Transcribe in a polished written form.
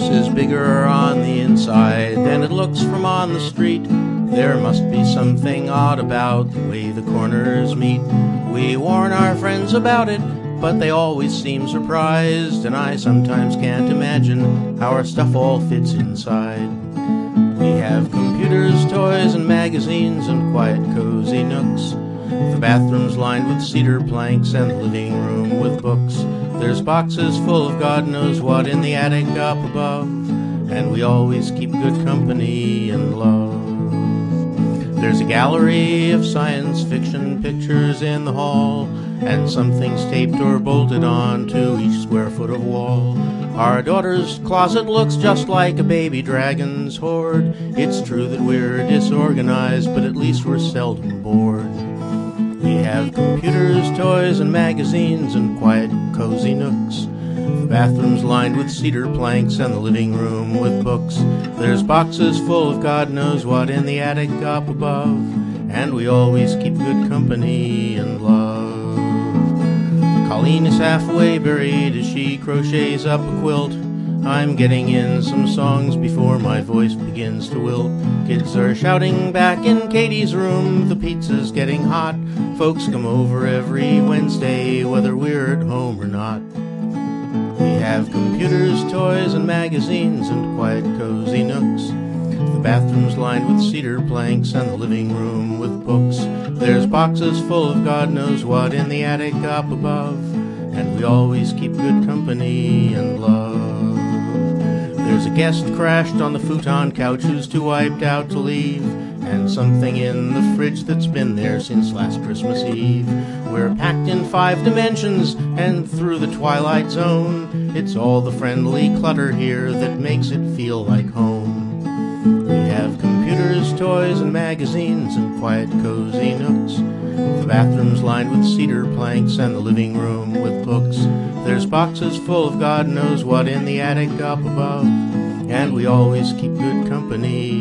house is bigger on the inside than it looks from on the street. There must be something odd about the way the corners meet. We warn our friends about it, but they always seem surprised, and I sometimes can't imagine how our stuff all fits inside. We have computers, toys, and magazines, and quiet, cozy nooks. The bathroom's lined with cedar planks, and the living room with books. There's boxes full of God knows what in the attic up above, and we always keep good company and love. There's a gallery of science fiction pictures in the hall, and some things taped or bolted on to each square foot of wall. Our daughter's closet looks just like a baby dragon's hoard. It's true that we're disorganized, but at least we're seldom bored. We have computers, toys, and magazines, and quiet, cozy nooks. The bathroom's lined with cedar planks, and the living room with books. There's boxes full of God knows what in the attic up above, and we always keep good company and love. Colleen is halfway buried as she crochets up a quilt. I'm getting in some songs before my voice begins to wilt. Kids are shouting back in Katie's room, the pizza's getting hot. Folks come over every Wednesday, whether we're at home or not. We have computers, toys, and magazines, and quiet, cozy nooks. The bathroom's lined with cedar planks, and the living room with books. There's boxes full of God knows what in the attic up above, and we always keep good company and love. There's a guest crashed on the futon couch who's too wiped out to leave, and something in the fridge that's been there since last Christmas Eve. We're packed in 5 dimensions and through the twilight zone. It's all the friendly clutter here that makes it feel like home. We have computers, toys, and magazines, and quiet, cozy nooks. The bathroom's lined with cedar planks, and the living room with books. There's boxes full of God knows what in the attic up above, and we always keep good company